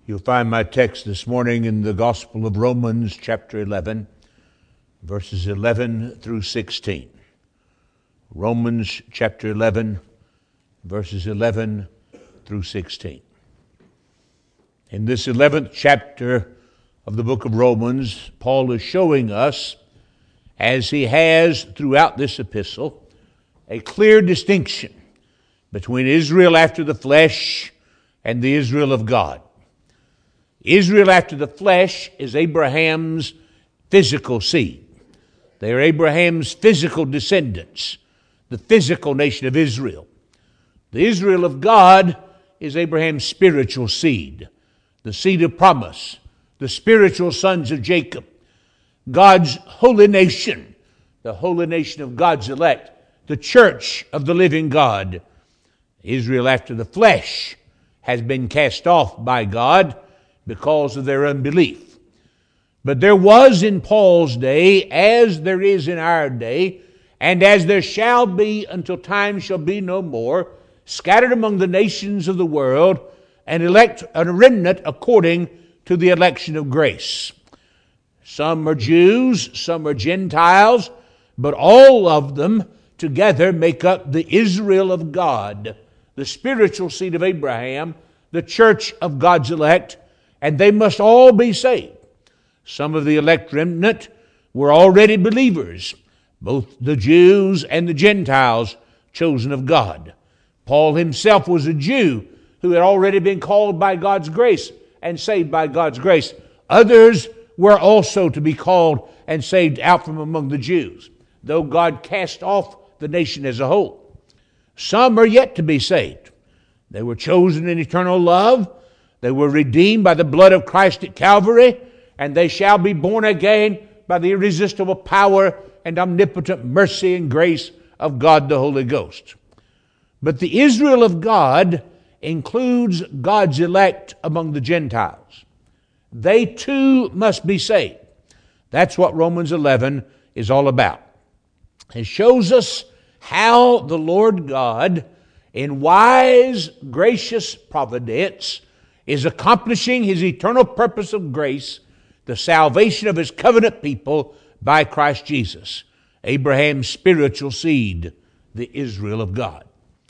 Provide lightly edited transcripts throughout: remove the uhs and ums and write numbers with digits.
You'll find my text this morning in the Gospel of Romans, chapter 11, verses 11 through 16. Romans, chapter 11, verses 11 through 16. In this 11th chapter of the book of Romans, Paul is showing us, as he has throughout this epistle, a clear distinction between Israel after the flesh and the Israel of God. Israel after the flesh is Abraham's physical seed. They are Abraham's physical descendants, the physical nation of Israel. The Israel of God is Abraham's spiritual seed, the seed of promise, the spiritual sons of Jacob, God's holy nation, the holy nation of God's elect, the church of the living God. Israel after the flesh has been cast off by God because of their unbelief. But there was in Paul's day, as there is in our day, and as there shall be until time shall be no more, scattered among the nations of the world, and elect a remnant according to the election of grace. Some are Jews, some are Gentiles, but all of them together make up the Israel of God, the spiritual seed of Abraham, the church of God's elect, and they must all be saved. Some of the elect remnant were already believers, both the Jews and the Gentiles chosen of God. Paul himself was a Jew who had already been called by God's grace and saved by God's grace. Others were also to be called and saved out from among the Jews, though God cast off the nation as a whole. Some are yet to be saved. They were chosen in eternal love. They were redeemed by the blood of Christ at Calvary, and they shall be born again by the irresistible power and omnipotent mercy and grace of God the Holy Ghost. But the Israel of God includes God's elect among the Gentiles. They too must be saved. That's what Romans 11 is all about. It shows us how the Lord God, in wise, gracious providence, is accomplishing His eternal purpose of grace, the salvation of His covenant people by Christ Jesus, Abraham's spiritual seed, the Israel of God.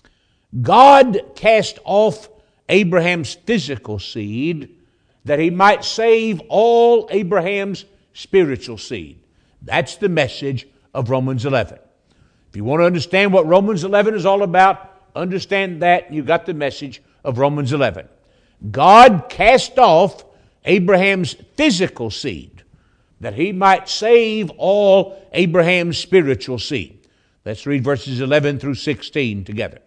God cast off Abraham's physical seed that He might save all Abraham's spiritual seed. That's the message of Romans 11. If you want to understand what Romans 11 is all about, understand that, and you got the message of Romans 11. God cast off Abraham's physical seed that He might save all Abraham's spiritual seed. Let's read verses 11 through 16 together.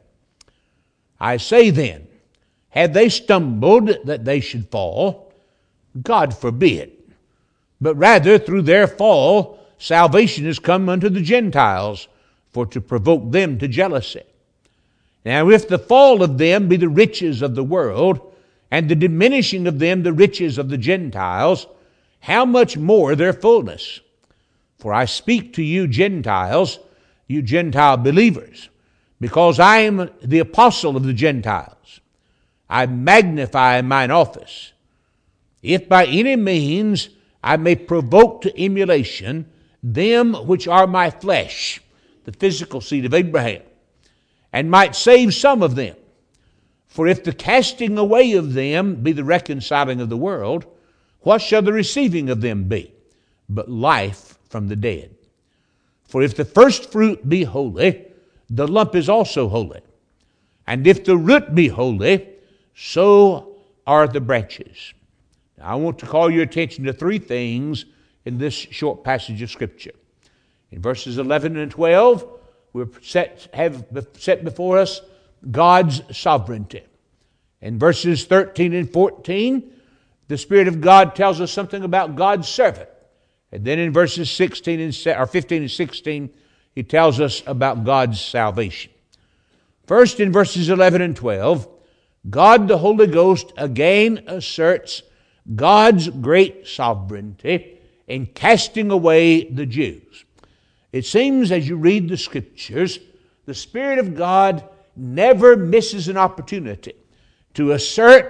I say then, had they stumbled that they should fall? God forbid. But rather through their fall, salvation is come unto the Gentiles, for to provoke them to jealousy. Now if the fall of them be the riches of the world, and the diminishing of them the riches of the Gentiles, how much more their fullness? For I speak to you Gentiles, you Gentile believers, because I am the apostle of the Gentiles. I magnify mine office. If by any means I may provoke to emulation them which are my flesh, the physical seed of Abraham, and might save some of them. For if the casting away of them be the reconciling of the world, what shall the receiving of them be? But life from the dead. For if the first fruit be holy, the lump is also holy. And if the root be holy, so are the branches. Now, I want to call your attention to three things in this short passage of Scripture. In verses 11 and 12, we've set before us God's sovereignty. In verses 13 and 14, the Spirit of God tells us something about God's servant. And then in verses 15 and 16, He tells us about God's salvation. First, in verses 11 and 12, God the Holy Ghost again asserts God's great sovereignty in casting away the Jews. It seems as you read the Scriptures, the Spirit of God never misses an opportunity to assert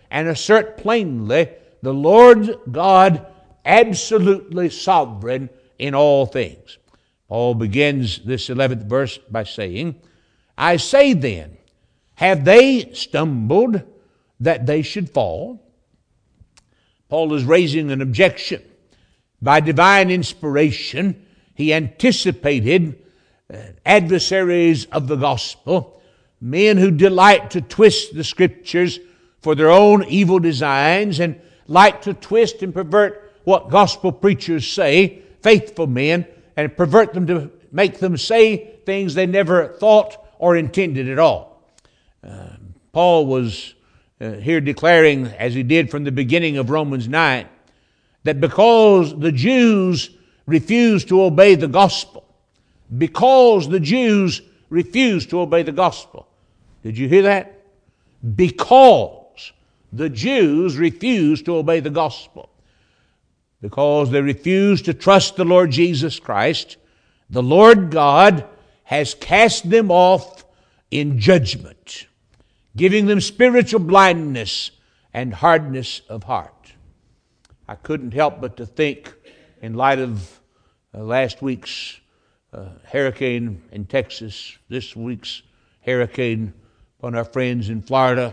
and assert plainly the Lord God absolutely sovereign in all things. Paul begins this 11th verse by saying, I say then, have they stumbled that they should fall? Paul is raising an objection. By divine inspiration, he anticipated adversaries of the gospel, men who delight to twist the Scriptures for their own evil designs and like to twist and pervert what gospel preachers say, faithful men, and pervert them to make them say things they never thought or intended at all. Paul was here declaring, as he did from the beginning of Romans 9, that because the Jews refused to obey the gospel, because the Jews refused to obey the gospel. Did you hear that? Because the Jews refused to obey the gospel. Because they refused to trust the Lord Jesus Christ, the Lord God has cast them off in judgment, giving them spiritual blindness and hardness of heart. I couldn't help but to think, in light of last week's hurricane in Texas, this week's hurricane upon our friends in Florida,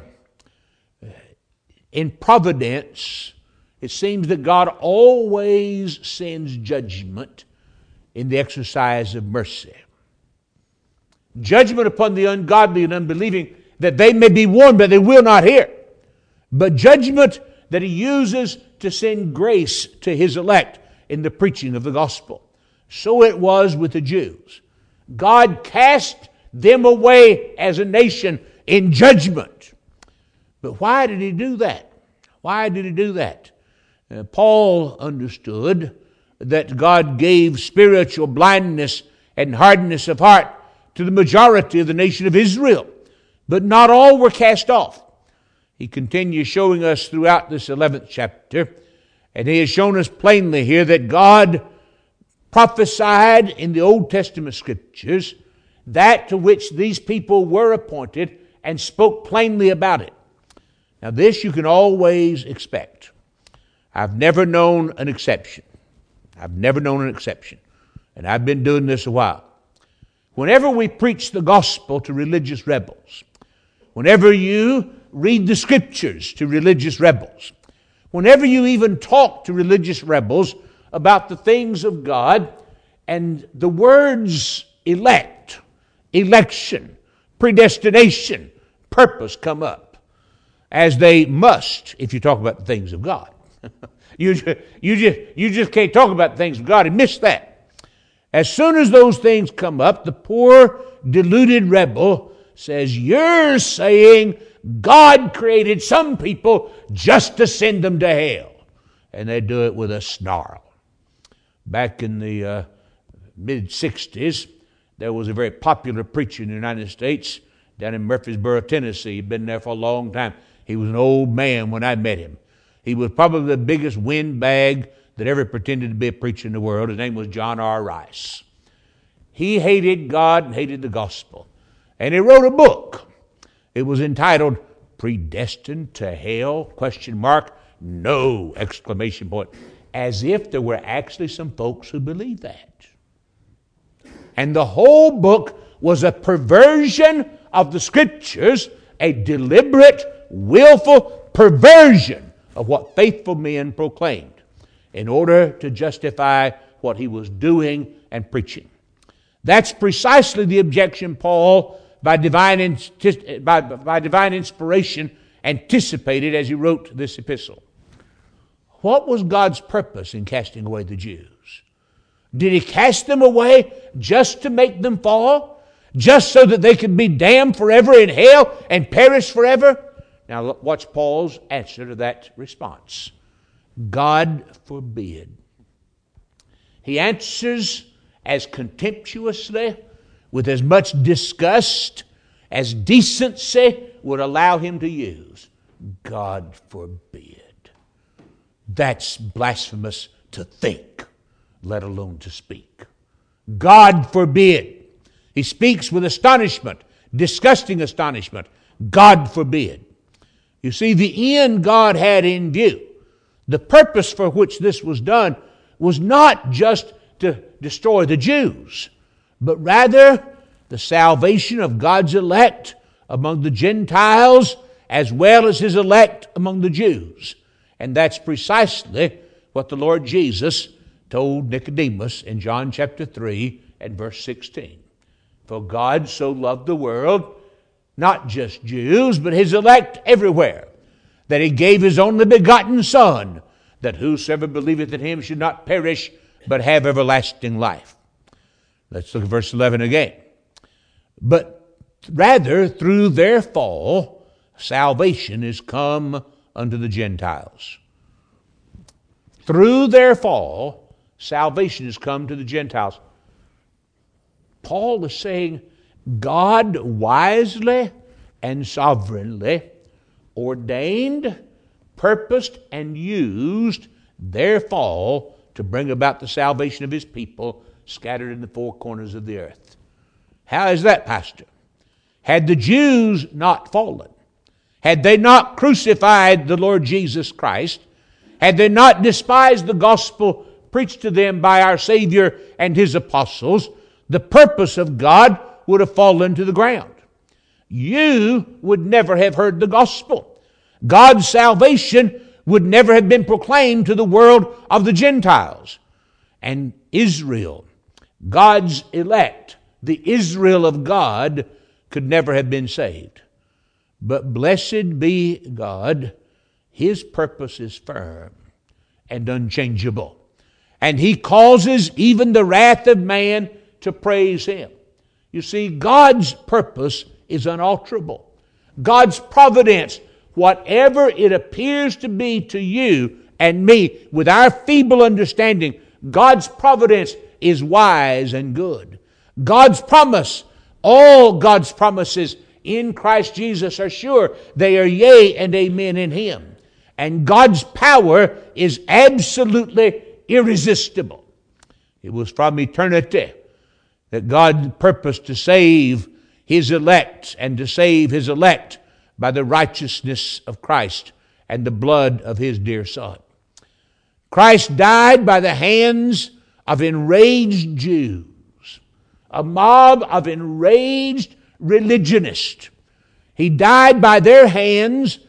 in providence, it seems that God always sends judgment in the exercise of mercy. Judgment upon the ungodly and unbelieving, that they may be warned, but they will not hear. But judgment that He uses to send grace to His elect in the preaching of the gospel. So it was with the Jews. God cast them away as a nation in judgment. But why did He do that? Why did He do that? Paul understood that God gave spiritual blindness and hardness of heart to the majority of the nation of Israel. But not all were cast off. He continues showing us throughout this 11th chapter, and he has shown us plainly here that God prophesied in the Old Testament Scriptures that to which these people were appointed and spoke plainly about it. Now this you can always expect. I've never known an exception. And I've been doing this a while. Whenever we preach the gospel to religious rebels, whenever you read the Scriptures to religious rebels, whenever you even talk to religious rebels about the things of God, and the words elect, election, predestination, purpose come up, as they must if you talk about the things of God. You just can't talk about the things of God and miss that. As soon as those things come up, the poor deluded rebel says, you're saying God created some people just to send them to hell. And they do it with a snarl. Back in the mid-60s, there was a very popular preacher in the United States down in Murfreesboro, Tennessee. He'd been there for a long time. He was an old man when I met him. He was probably the biggest windbag that ever pretended to be a preacher in the world. His name was John R. Rice. He hated God and hated the gospel. And he wrote a book. It was entitled, Predestined to Hell? ? No! ! As if there were actually some folks who believed that. And the whole book was a perversion of the Scriptures, a deliberate, willful perversion of what faithful men proclaimed in order to justify what he was doing and preaching. That's precisely the objection Paul, by divine inspiration, anticipated as he wrote this epistle. What was God's purpose in casting away the Jews? Did He cast them away just to make them fall? Just so that they could be damned forever in hell and perish forever? Now watch Paul's answer to that response. God forbid. He answers as contemptuously, with as much disgust as decency would allow him to use. God forbid. That's blasphemous to think, let alone to speak. God forbid. He speaks with astonishment, disgusting astonishment. God forbid. You see, the end God had in view, the purpose for which this was done, was not just to destroy the Jews, but rather the salvation of God's elect among the Gentiles as well as His elect among the Jews. And that's precisely what the Lord Jesus told Nicodemus in John chapter 3 and verse 16. For God so loved the world, not just Jews, but His elect everywhere, that He gave His only begotten Son, that whosoever believeth in Him should not perish, but have everlasting life. Let's look at verse 11 again. But rather, through their fall, salvation is come unto the Gentiles. Through their fall, salvation is come to the Gentiles. Paul is saying God wisely and sovereignly ordained, purposed, and used their fall to bring about the salvation of His people scattered in the four corners of the earth. How is that, Pastor? Had the Jews not fallen, had they not crucified the Lord Jesus Christ, had they not despised the gospel preached to them by our Savior and His apostles, the purpose of God would have fallen to the ground. You would never have heard the gospel. God's salvation would never have been proclaimed to the world of the Gentiles. And Israel, God's elect, the Israel of God, could never have been saved. But blessed be God, His purpose is firm and unchangeable. And He causes even the wrath of man to praise Him. You see, God's purpose is unalterable. God's providence, whatever it appears to be to you and me, with our feeble understanding, God's providence is wise and good. God's promise, all God's promises in Christ Jesus are sure. They are yea and amen in Him. And God's power is absolutely irresistible. It was from eternity that God purposed to save His elect and to save His elect by the righteousness of Christ and the blood of His dear Son. Christ died by the hands of enraged Jews, a mob of enraged religionists. He died by their hands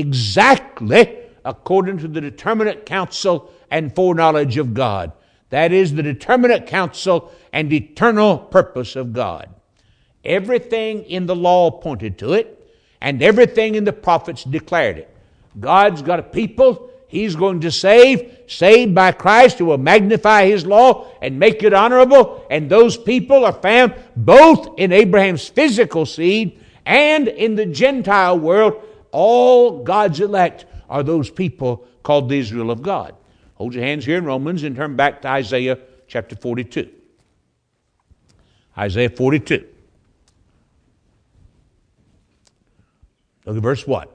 exactly according to the determinate counsel and foreknowledge of God. That is the determinate counsel and eternal purpose of God. Everything in the law pointed to it, and everything in the prophets declared it. God's got a people He's going to save, saved by Christ, who will magnify His law and make it honorable. And those people are found both in Abraham's physical seed and in the Gentile world. All God's elect are those people called the Israel of God. Hold your hands here in Romans and turn back to Isaiah chapter 42. Isaiah 42. Look at verse 1.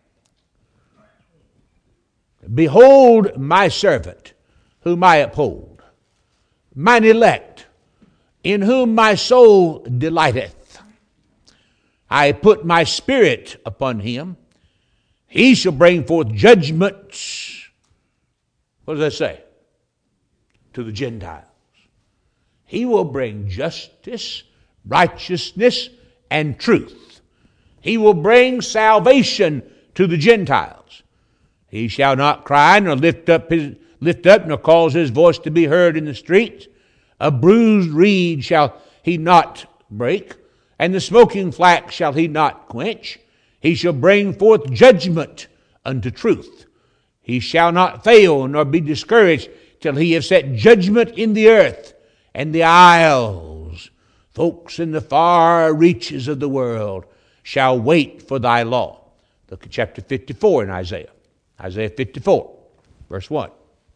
Behold my servant, whom I uphold, mine elect, in whom my soul delighteth. I put my spirit upon him. He shall bring forth judgments. What does that say? To the Gentiles. He will bring justice, righteousness, and truth. He will bring salvation to the Gentiles. He shall not cry, nor lift up, nor cause his voice to be heard in the streets. A bruised reed shall he not break, and the smoking flax shall he not quench. He shall bring forth judgment unto truth. He shall not fail, nor be discouraged, till he have set judgment in the earth, and the isles, folks in the far reaches of the world, shall wait for thy law. Look at chapter 54 in Isaiah. Isaiah 54, verse 1.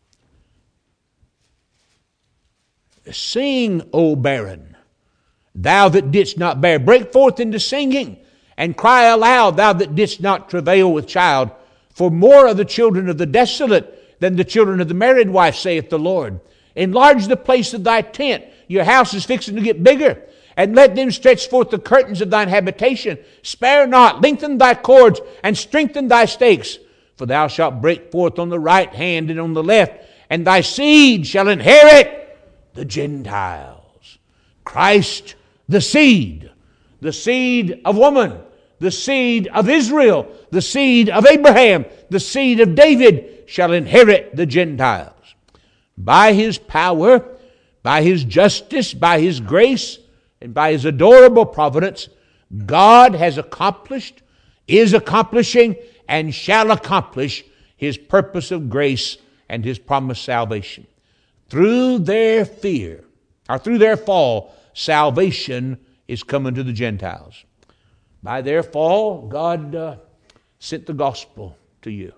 Sing, O barren, thou that didst not bear. Break forth into singing, and cry aloud, thou that didst not travail with child. For more are the children of the desolate than the children of the married wife, saith the Lord. Enlarge the place of thy tent. Your house is fixing to get bigger. and let them stretch forth the curtains of thine habitation. Spare not, lengthen thy cords, and strengthen thy stakes. For thou shalt break forth on the right hand and on the left, and thy seed shall inherit the Gentiles. Christ, the seed of woman, the seed of Israel, the seed of Abraham, the seed of David shall inherit the Gentiles. By His power, by His justice, by His grace, and by His adorable providence, God has accomplished, is accomplishing, and shall accomplish His purpose of grace and His promised salvation. Through their fear, or through their fall, salvation is coming to the Gentiles. By their fall, God sent the gospel to you.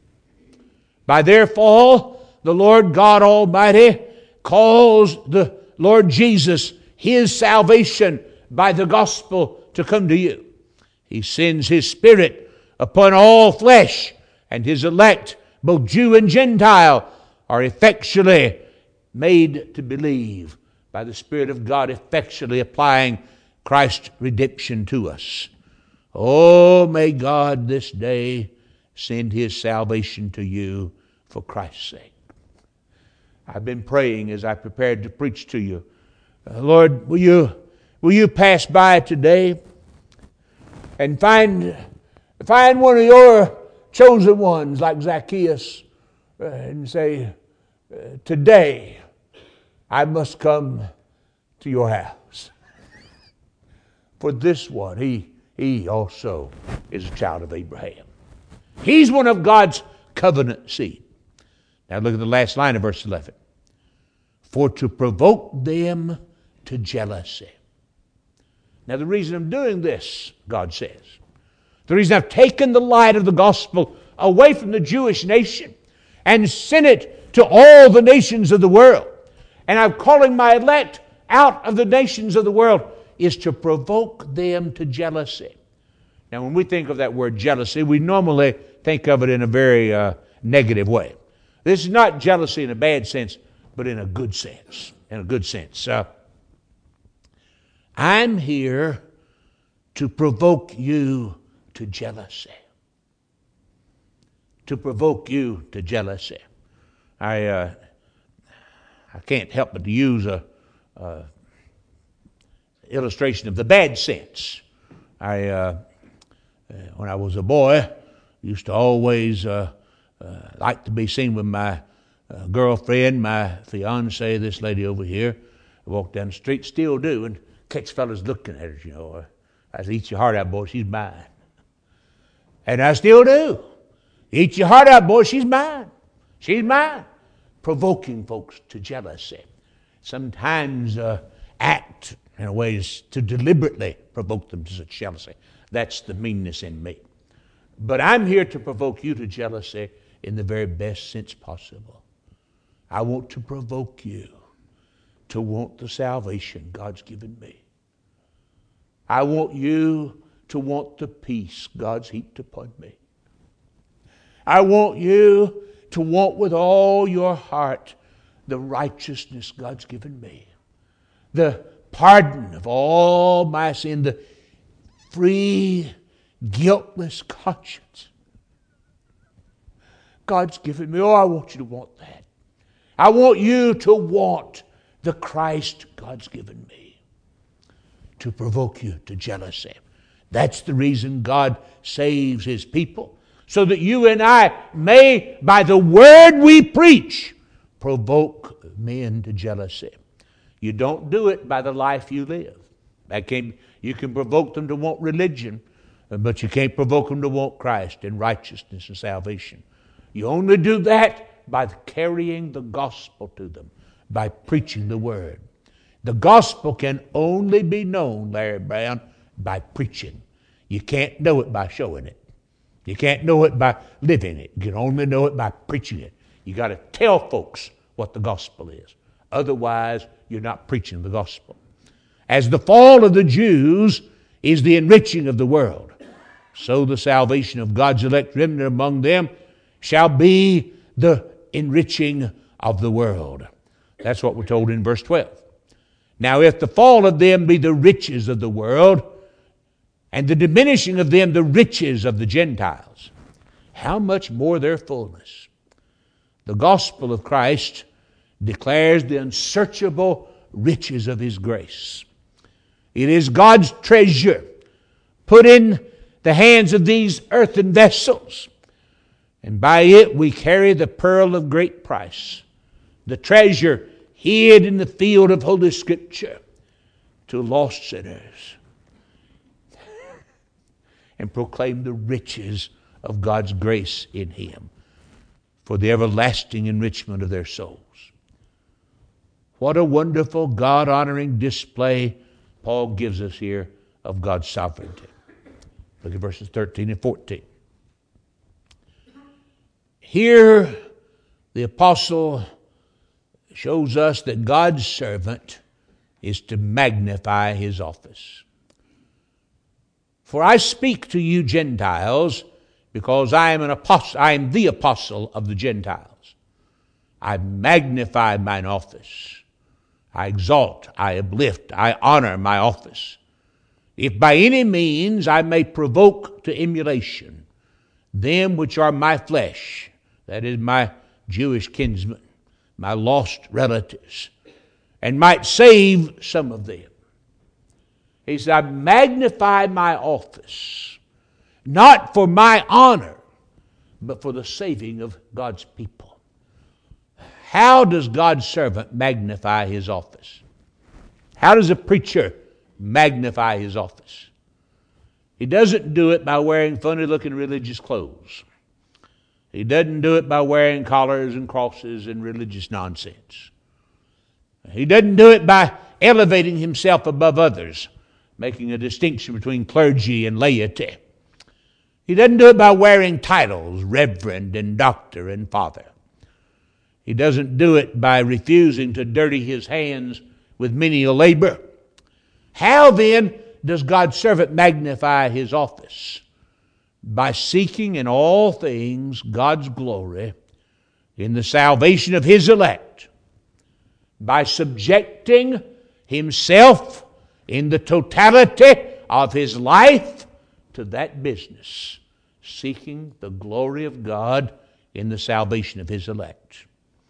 By their fall, the Lord God Almighty calls the Lord Jesus, His salvation by the gospel, to come to you. He sends His Spirit upon all flesh, and His elect, both Jew and Gentile, are effectually made to believe by the Spirit of God, effectually applying Christ's redemption to us. Oh, may God this day send His salvation to you for Christ's sake. I've been praying as I prepared to preach to you. Lord, will you pass by today and find one of your chosen ones like Zacchaeus and say, today I must come to your house. For this one, he also is a child of Abraham. He's one of God's covenant seed. Now look at the last line of verse 11. For to provoke them to jealousy. Now the reason I'm doing this, God says, the reason I've taken the light of the gospel away from the Jewish nation and sent it to all the nations of the world, and I'm calling my elect out of the nations of the world, is to provoke them to jealousy. Now when we think of that word jealousy, we normally think of it in a very negative way. This is not jealousy in a bad sense, but in a good sense. In a good sense. I'm here to provoke you to jealousy. To provoke you to jealousy. I can't help but to use a illustration of the bad sense. When I was a boy, used to always like to be seen with my girlfriend, my fiancée, this lady over here. I walk down the street, still do, and catch fellas looking at her, you know. I say, eat your heart out, boy, she's mine. And I still do. Eat your heart out, boy, she's mine. She's mine. Provoking folks to jealousy. Sometimes act in a way to deliberately provoke them to such jealousy. That's the meanness in me. But I'm here to provoke you to jealousy in the very best sense possible. I want to provoke you to want the salvation God's given me. I want you to want the peace God's heaped upon me. I want you to want with all your heart the righteousness God's given me, the pardon of all my sin, the free, guiltless conscience God's given me. Oh, I want you to want that. I want you to want the Christ God's given me, to provoke you to jealousy. That's the reason God saves His people, so that you and I may, by the word we preach, provoke men to jealousy. You don't do it by the life you live. You can provoke them to want religion, but you can't provoke them to want Christ and righteousness and salvation. You only do that by carrying the gospel to them, by preaching the word. The gospel can only be known, Larry Brown, by preaching. You can't know it by showing it. You can't know it by living it. You can only know it by preaching it. You got to tell folks what the gospel is. Otherwise, you're not preaching the gospel. As the fall of the Jews is the enriching of the world, so the salvation of God's elect remnant among them shall be the enriching of the world. That's what we're told in verse 12. Now if the fall of them be the riches of the world, and the diminishing of them the riches of the Gentiles, how much more their fullness? The gospel of Christ declares the unsearchable riches of His grace. It is God's treasure put in the hands of these earthen vessels, and by it we carry the pearl of great price, the treasure hid in the field of Holy Scripture, to lost sinners, and proclaim the riches of God's grace in Him for the everlasting enrichment of their souls. What a wonderful, God-honoring display Paul gives us here of God's sovereignty. Look at verses 13 and 14. Here, the apostle shows us that God's servant is to magnify his office. For I speak to you Gentiles, because I am an apostle. I am the apostle of the Gentiles. I magnify mine office. I exalt, I uplift, I honor my office. If by any means I may provoke to emulation them which are my flesh, that is my Jewish kinsmen, my lost relatives, and might save some of them. He said, I magnify my office, not for my honor, but for the saving of God's people. How does God's servant magnify his office? How does a preacher magnify his office? He doesn't do it by wearing funny-looking religious clothes. He doesn't do it by wearing collars and crosses and religious nonsense. He doesn't do it by elevating himself above others, making a distinction between clergy and laity. He doesn't do it by wearing titles, reverend and doctor and father. He doesn't do it by refusing to dirty his hands with menial labor. How then does God's servant magnify his office? By seeking in all things God's glory in the salvation of his elect, by subjecting himself in the totality of his life to that business, seeking the glory of God in the salvation of his elect.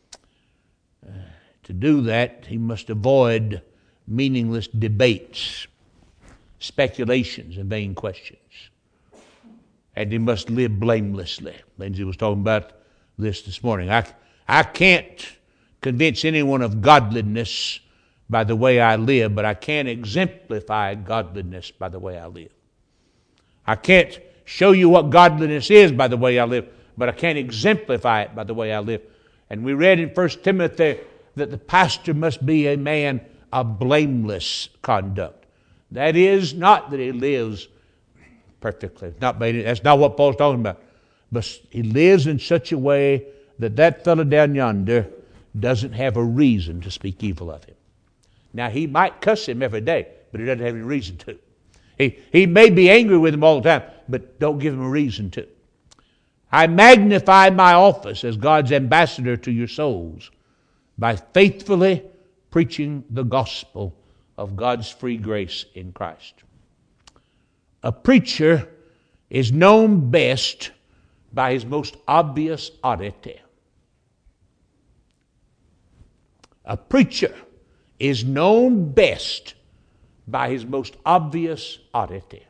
To do that, he must avoid meaningless debates, speculations, and vain questions. And he must live blamelessly. Lindsay was talking about this morning. I can't convince anyone of godliness by the way I live, but I can exemplify godliness by the way I live. I can't show you what godliness is by the way I live, but I can exemplify it by the way I live. And we read in 1 Timothy that the pastor must be a man of blameless conduct. That is not that he lives perfectly. That's not what Paul's talking about. But he lives in such a way that that fellow down yonder doesn't have a reason to speak evil of him. Now, he might cuss him every day, but he doesn't have any reason to. He may be angry with him all the time, but don't give him a reason to. I magnify my office as God's ambassador to your souls by faithfully preaching the gospel of God's free grace in Christ. A preacher is known best by his most obvious oddity. A preacher is known best by his most obvious oddity.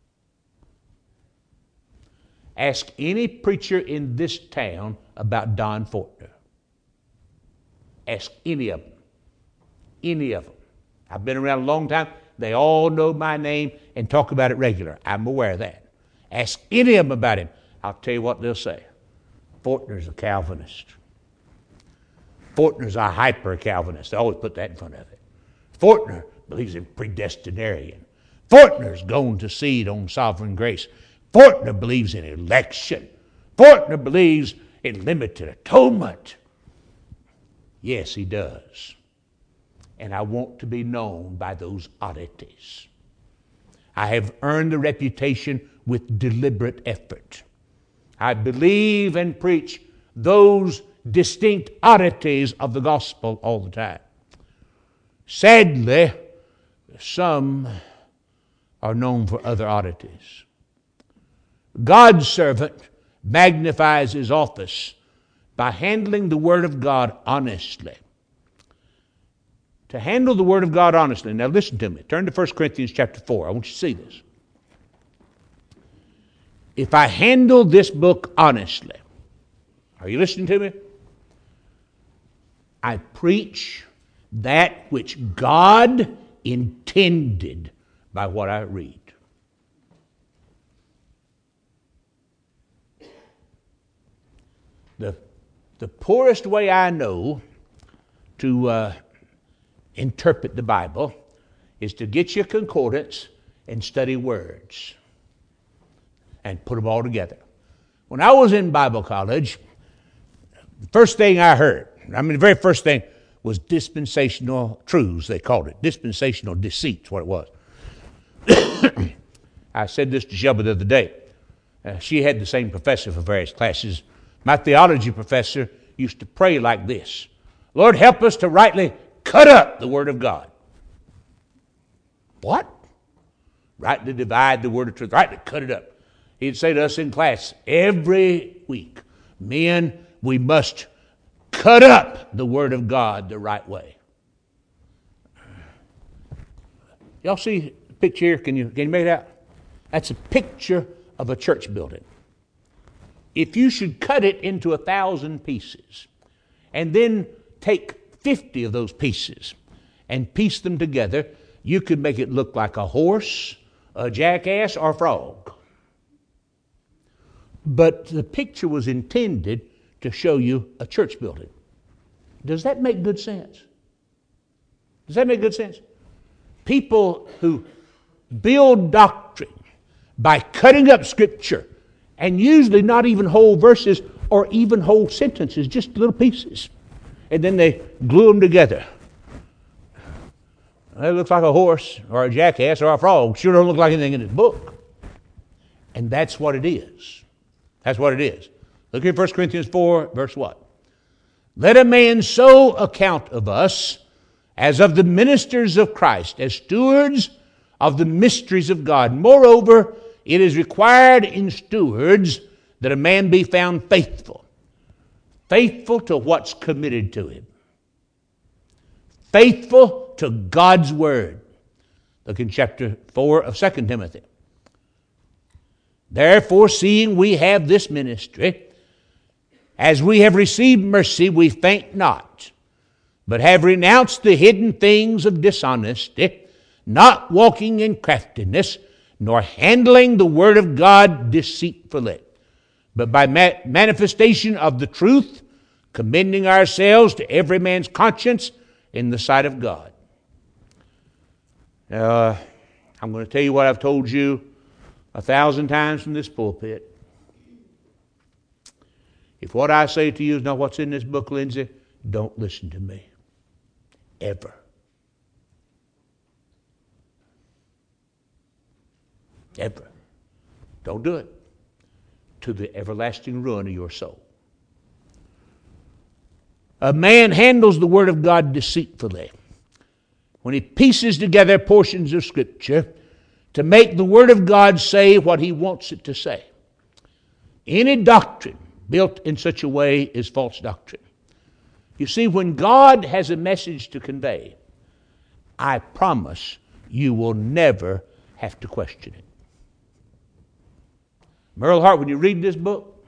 Ask any preacher in this town about Don Fortner. Ask any of them. Any of them. I've been around a long time. They all know my name and talk about it regular. I'm aware of that. Ask any of them about him. I'll tell you what they'll say. Fortner's a Calvinist. Fortner's a hyper-Calvinist. They always put that in front of it. Fortner believes in predestinarian. Fortner's going to seed on sovereign grace. Fortner believes in election. Fortner believes in limited atonement. Yes, he does. And I want to be known by those oddities. I have earned the reputation with deliberate effort. I believe and preach those distinct oddities of the gospel all the time. Sadly, some are known for other oddities. God's servant magnifies his office by handling the Word of God honestly. To handle the Word of God honestly. Now listen to me. Turn to 1 Corinthians chapter 4. I want you to see this. If I handle this book honestly, are you listening to me? I preach that which God intended by what I read. The poorest way I know to interpret the Bible is to get your concordance and study words and put them all together. When I was in Bible college, the first thing I heard, the very first thing was dispensational truths, they called it. Dispensational deceit's what it was. I said this to Shelby the other day. She had the same professor for various classes. My theology professor used to pray like this: Lord, help us to rightly cut up the Word of God. What? Rightly divide the Word of truth, rightly cut it up. He'd say to us in class every week, men, we must cut up the Word of God the right way. Y'all see the picture here? Can you make it out? That's a picture of a church building. If you should cut it into 1,000 pieces and then take 50 of those pieces and piece them together, you could make it look like a horse, a jackass, or a frog. But the picture was intended to show you a church building. Does that make good sense? Does that make good sense? People who build doctrine by cutting up Scripture, and usually not even whole verses or even whole sentences, just little pieces. And then they glue them together. It looks like a horse or a jackass or a frog. Sure don't look like anything in this book. And that's what it is. That's what it is. Look at 1 Corinthians 4, verse what? Let a man so account of us as of the ministers of Christ, as stewards of the mysteries of God. Moreover, it is required in stewards that a man be found faithful. Faithful to what's committed to him. Faithful to God's Word. Look in chapter 4 of 2 Timothy. Therefore, seeing we have this ministry, as we have received mercy, we faint not, but have renounced the hidden things of dishonesty, not walking in craftiness, nor handling the Word of God deceitfully, but by manifestation of the truth, commending ourselves to every man's conscience in the sight of God. I'm going to tell you what I've told you 1,000 times from this pulpit. If what I say to you is not what's in this book, Lindsay, don't listen to me. Ever. Ever. Don't do it. To the everlasting ruin of your soul. A man handles the Word of God deceitfully when he pieces together portions of Scripture to make the Word of God say what he wants it to say. Any doctrine built in such a way is false doctrine. You see, when God has a message to convey, I promise you will never have to question it. Merle Hart, when you read this book,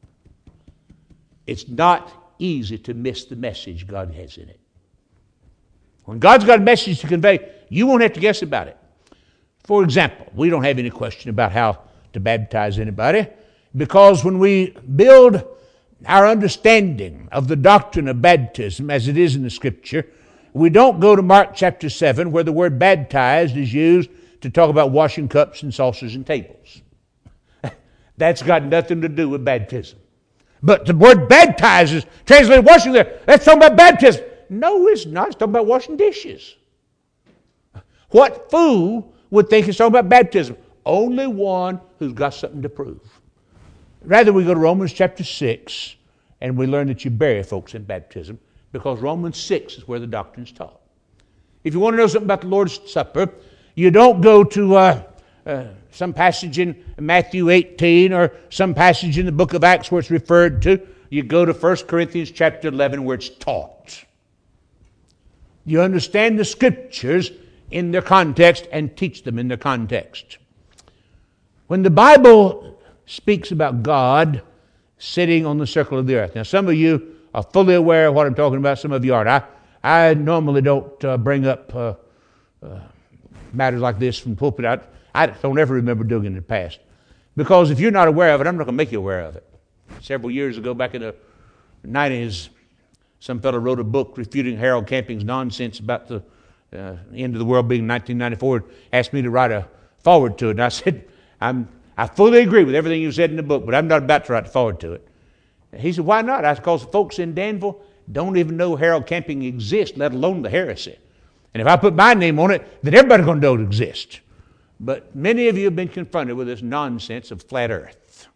it's not easy to miss the message God has in it. When God's got a message to convey, you won't have to guess about it. For example, we don't have any question about how to baptize anybody, because when we build our understanding of the doctrine of baptism as it is in the Scripture, we don't go to Mark chapter 7 where the word baptized is used to talk about washing cups and saucers and tables. That's got nothing to do with baptism. But the word baptize is translated washing there. That's talking about baptism. No, it's not. It's talking about washing dishes. What fool would think it's talking about baptism? Only one who's got something to prove. Rather, we go to Romans chapter 6, and we learn that you bury folks in baptism, because Romans 6 is where the doctrine's taught. If you want to know something about the Lord's Supper, you don't go to some passage in Matthew 18 or some passage in the book of Acts where it's referred to. You go to 1 Corinthians chapter 11 where it's taught. You understand the Scriptures in their context and teach them in their context. When the Bible speaks about God sitting on the circle of the earth. Now, some of you are fully aware of what I'm talking about. Some of you aren't. I normally don't bring up matters like this from the pulpit. I don't ever remember doing it in the past. Because if you're not aware of it, I'm not going to make you aware of it. Several years ago, back in the 90s, some fellow wrote a book refuting Harold Camping's nonsense about the end of the world being 1994 and asked me to write a foreword to it. And I said, I fully agree with everything you said in the book, but I'm not about to write a foreword to it. He said, why not? I said, because the folks in Danville don't even know Harold Camping exists, let alone the heresy. And if I put my name on it, then everybody's going to know it exists. But many of you have been confronted with this nonsense of flat earth.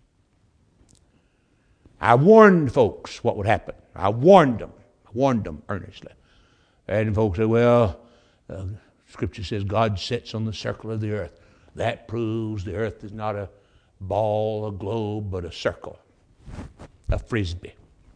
I warned folks what would happen. I warned them earnestly. And folks say, well, Scripture says God sits on the circle of the earth. That proves the earth is not a ball, a globe, but a circle, a frisbee.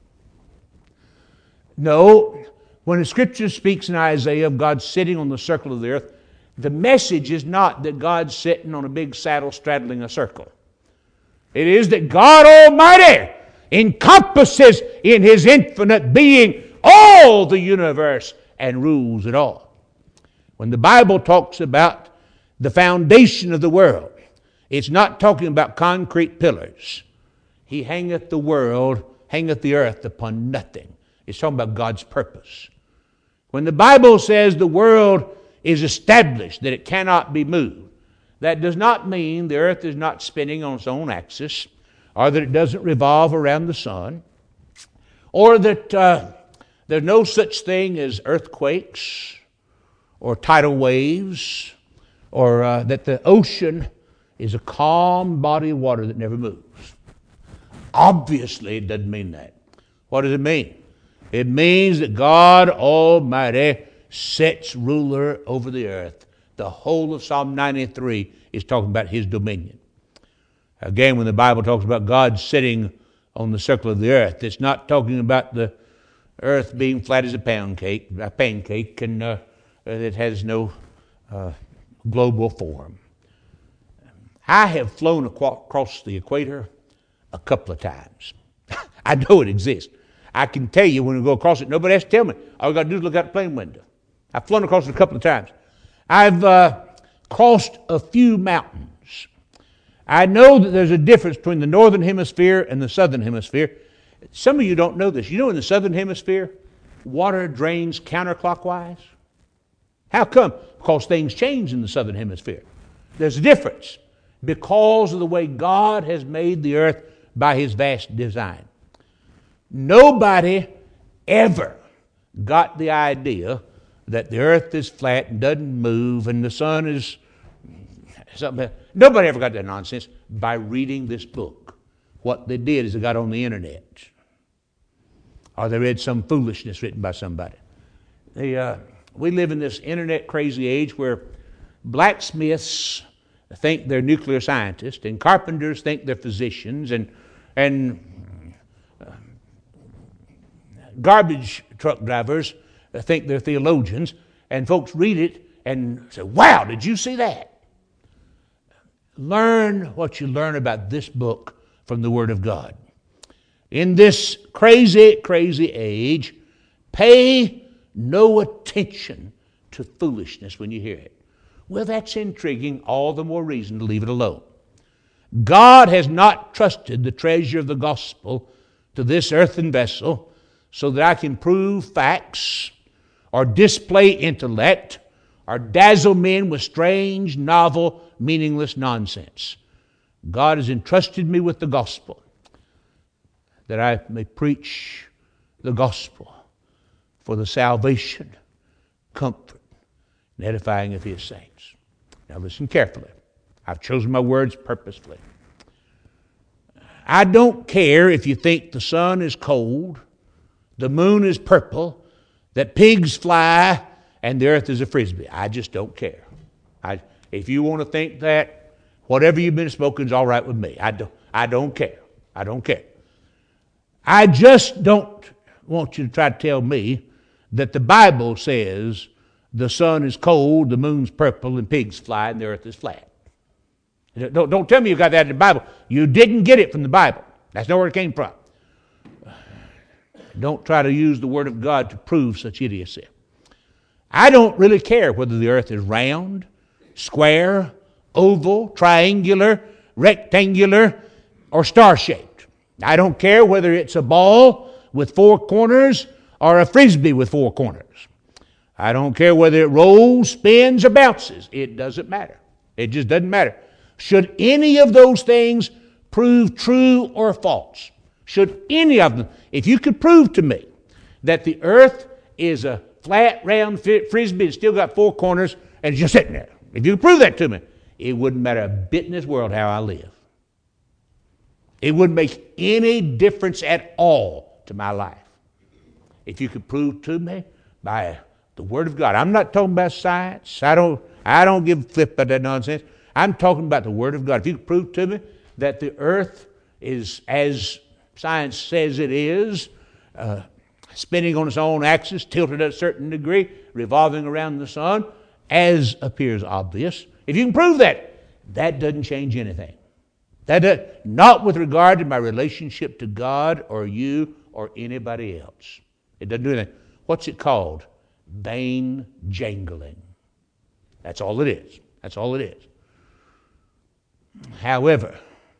No, when the Scripture speaks in Isaiah of God sitting on the circle of the earth, the message is not that God's sitting on a big saddle straddling a circle. It is that God Almighty encompasses in His infinite being all the universe and rules it all. When the Bible talks about the foundation of the world, it's not talking about concrete pillars. He hangeth the world, hangeth the earth upon nothing. It's talking about God's purpose. When the Bible says the world is established, that it cannot be moved, that does not mean the earth is not spinning on its own axis, or that it doesn't revolve around the sun, or that there's no such thing as earthquakes or tidal waves, or that the ocean is a calm body of water that never moves. Obviously, it doesn't mean that. What does it mean? It means that God Almighty sits ruler over the earth. The whole of Psalm 93 is talking about His dominion. Again, when the Bible talks about God sitting on the circle of the earth, it's not talking about the earth being flat as a pancake, and it has no global form. I have flown across the equator a couple of times. I know it exists. I can tell you when we go across it, nobody has to tell me. All you got to do is look out the plane window. I've flown across it a couple of times. I've crossed a few mountains. I know that there's a difference between the northern hemisphere and the southern hemisphere. Some of you don't know this. You know in the southern hemisphere, water drains counterclockwise. How come? Because things change in the southern hemisphere. There's a difference because of the way God has made the earth by His vast design. Nobody ever got the idea that the earth is flat and doesn't move and the sun is something. Nobody ever got that nonsense by reading this book. What they did is they got on the internet, or they read some foolishness written by somebody. We live in this internet crazy age where blacksmiths think they're nuclear scientists and carpenters think they're physicians and garbage truck drivers think they're theologians, and folks read it and say, wow, did you see that? Learn what you learn about this book from the Word of God. In this crazy, crazy age, pay no attention to foolishness when you hear it. Well, that's intriguing. All the more reason to leave it alone. God has not trusted the treasure of the gospel to this earthen vessel so that I can prove facts or display intellect or dazzle men with strange, novel, meaningless nonsense. God has entrusted me with the gospel that I may preach the gospel for the salvation, comfort, and edifying of His saints. Now listen carefully. I've chosen my words purposefully. I don't care if you think the sun is cold, the moon is purple, that pigs fly, and the earth is a frisbee. I just don't care. If you want to think that, whatever you've been spoken is all right with me. I don't care. I don't care. I just don't want you to try to tell me that the Bible says the sun is cold, the moon's purple, and pigs fly, and the earth is flat. Don't tell me you got that in the Bible. You didn't get it from the Bible. That's not where it came from. Don't try to use the Word of God to prove such idiocy. I don't really care whether the earth is round, square, oval, triangular, rectangular, or star-shaped. I don't care whether it's a ball with 4 corners or a frisbee with 4 corners. I don't care whether it rolls, spins, or bounces. It doesn't matter. It just doesn't matter. Should any of those things prove true or false? Should any of them, if you could prove to me that the earth is a flat, round frisbee and still got 4 corners and it's just sitting there, if you could prove that to me, it wouldn't matter a bit in this world how I live. It wouldn't make any difference at all to my life. If you could prove to me by the Word of God. I'm not talking about science. I don't give a flip about that nonsense. I'm talking about the Word of God. If you could prove to me that the earth is, as science says it is, spinning on its own axis, tilted at a certain degree, revolving around the sun, as appears obvious. If you can prove that, that doesn't change anything. Not with regard to my relationship to God or you or anybody else. It doesn't do anything. What's it called? Vain jangling. That's all it is. That's all it is. However,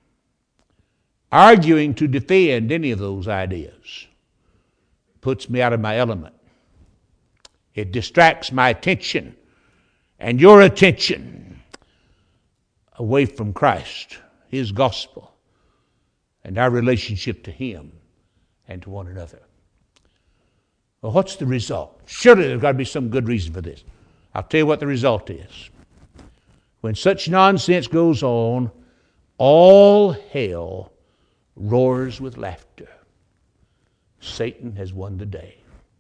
arguing to defend any of those ideas puts me out of my element. It distracts my attention and your attention away from Christ, His gospel, and our relationship to Him and to one another. Well, what's the result? Surely there's got to be some good reason for this. I'll tell you what the result is. When such nonsense goes on, all hell roars with laughter. Satan has won the day.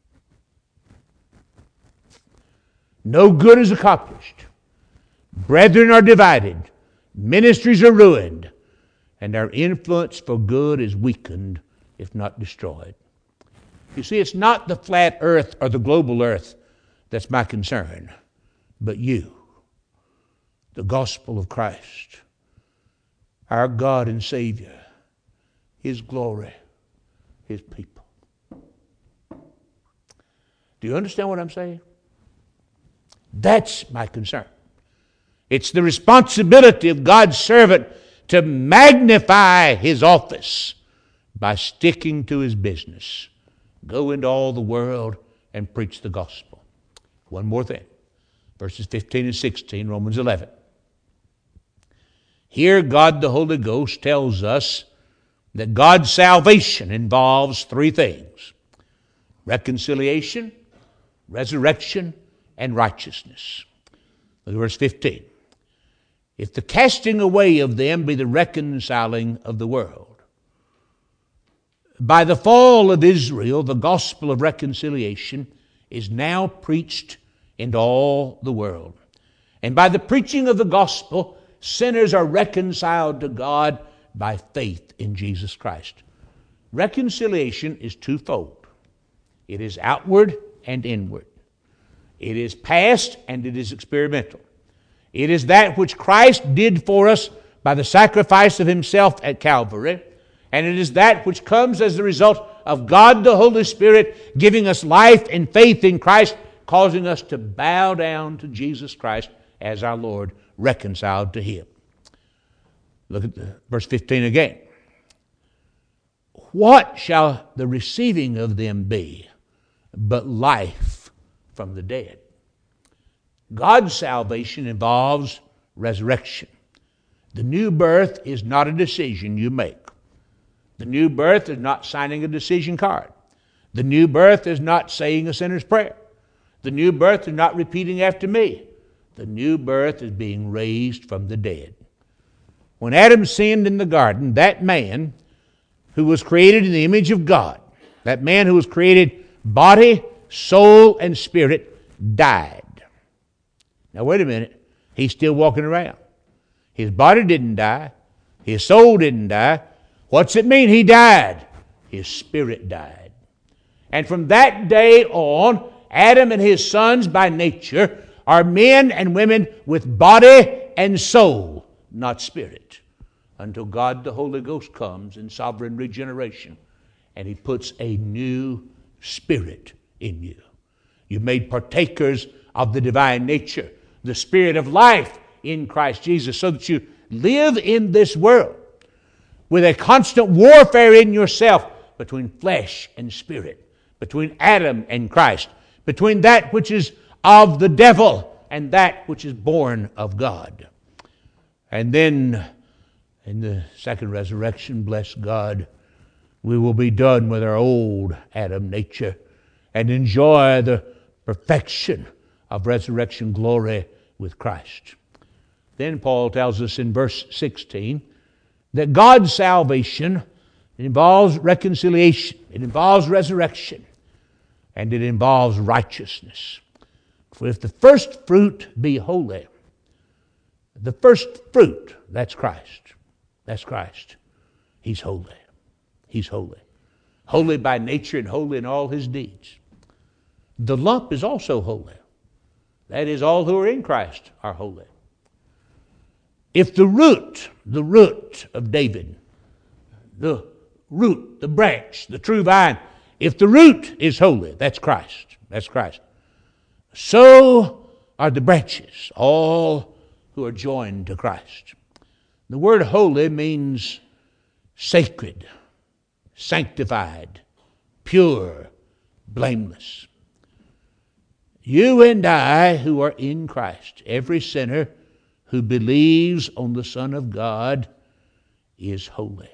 No good is accomplished. Brethren are divided. Ministries are ruined. And our influence for good is weakened, if not destroyed. You see, it's not the flat earth or the global earth that's my concern, but you, the gospel of Christ, our God and Savior, His glory, His people. Do you understand what I'm saying? That's my concern. It's the responsibility of God's servant to magnify His office by sticking to His business. Go into all the world and preach the gospel. One more thing. Verses 15 and 16, Romans 11. Here God the Holy Ghost tells us that God's salvation involves 3 things: reconciliation, resurrection, and righteousness. Look at verse 15. If the casting away of them be the reconciling of the world. By the fall of Israel, the gospel of reconciliation is now preached into all the world. And by the preaching of the gospel, sinners are reconciled to God by faith in Jesus Christ. Reconciliation is twofold. It is outward and inward. It is past and it is experimental. It is that which Christ did for us by the sacrifice of Himself at Calvary, and it is that which comes as the result of God the Holy Spirit giving us life and faith in Christ, causing us to bow down to Jesus Christ as our Lord, reconciled to Him. Look at verse 15 again. What shall the receiving of them be but life from the dead? God's salvation involves resurrection. The new birth is not a decision you make. The new birth is not signing a decision card. The new birth is not saying a sinner's prayer. The new birth is not repeating after me. The new birth is being raised from the dead. When Adam sinned in the garden, that man who was created in the image of God, that man who was created body, soul, and spirit, died. Now wait a minute. He's still walking around. His body didn't die. His soul didn't die. What's it mean he died? His spirit died. And from that day on, Adam and his sons by nature are men and women with body and soul, not spirit, until God the Holy Ghost comes in sovereign regeneration and He puts a new spirit in you. You're made partakers of the divine nature, the spirit of life in Christ Jesus, so that you live in this world with a constant warfare in yourself between flesh and spirit, between Adam and Christ, between that which is of the devil and that which is born of God. And then in the second resurrection, bless God, we will be done with our old Adam nature and enjoy the perfection of resurrection glory with Christ. Then Paul tells us in verse 16 that God's salvation involves reconciliation, it involves resurrection, and it involves righteousness. For if the first fruit be holy, the first fruit, that's Christ. That's Christ. He's holy. He's holy. Holy by nature and holy in all His deeds. The lump is also holy. That is, all who are in Christ are holy. If the root of David, the root, the branch, the true vine, if the root is holy, that's Christ. That's Christ. So are the branches, all who are joined to Christ. The word holy means sacred, sanctified, pure, blameless. You and I who are in Christ, every sinner who believes on the Son of God is holy.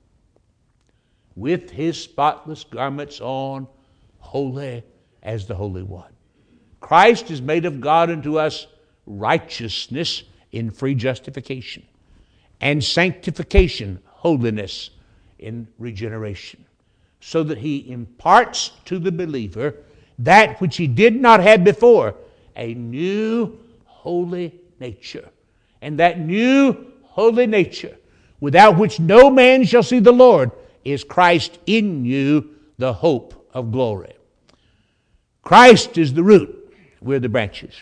With His spotless garments on, holy as the Holy One. Christ is made of God unto us righteousness in free justification, and sanctification, holiness in regeneration, so that He imparts to the believer that which he did not have before, a new holy nature. And that new holy nature, without which no man shall see the Lord, is Christ in you, the hope of glory. Christ is the root, we're the branches.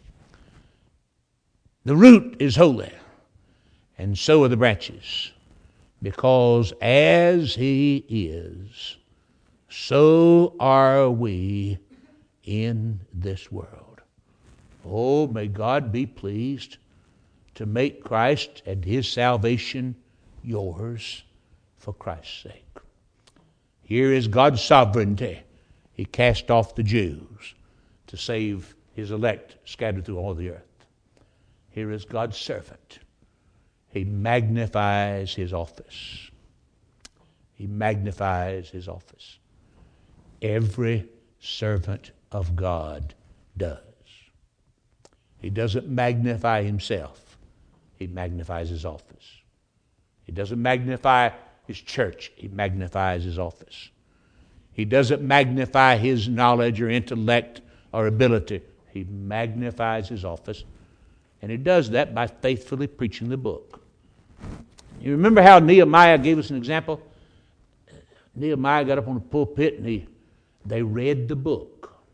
The root is holy, and so are the branches, because as He is, so are we in this world. Oh, may God be pleased to make Christ and His salvation yours for Christ's sake. Here is God's sovereignty. He cast off the Jews to save His elect scattered through all the earth. Here is God's servant. He magnifies His office. He magnifies His office. Every servant of God does. He doesn't magnify himself. He magnifies his office. He doesn't magnify his church. He magnifies his office. He doesn't magnify his knowledge or intellect or ability. He magnifies his office. And he does that by faithfully preaching the book. You remember how Nehemiah gave us an example? Nehemiah got up on the pulpit and they read the book.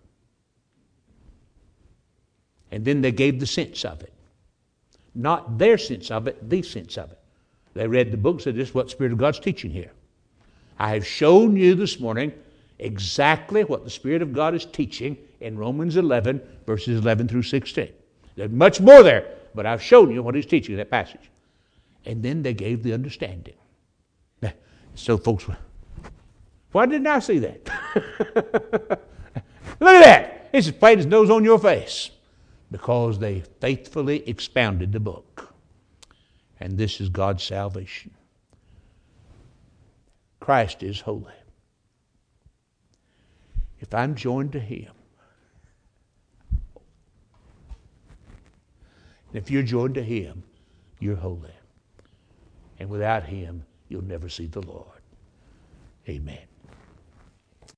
And then they gave the sense of it. Not their sense of it, the sense of it. They read the book and said, this is what the Spirit of God's teaching here. I have shown you this morning exactly what the Spirit of God is teaching in Romans 11, verses 11 through 16. There's much more there, but I've shown you what He's teaching in that passage. And then they gave the understanding. So folks, why didn't I see that? Look at that. It's as plain as nose on your face. Because they faithfully expounded the book. And this is God's salvation. Christ is holy. If I'm joined to Him, if you're joined to Him, you're holy. And without Him, you'll never see the Lord. Amen.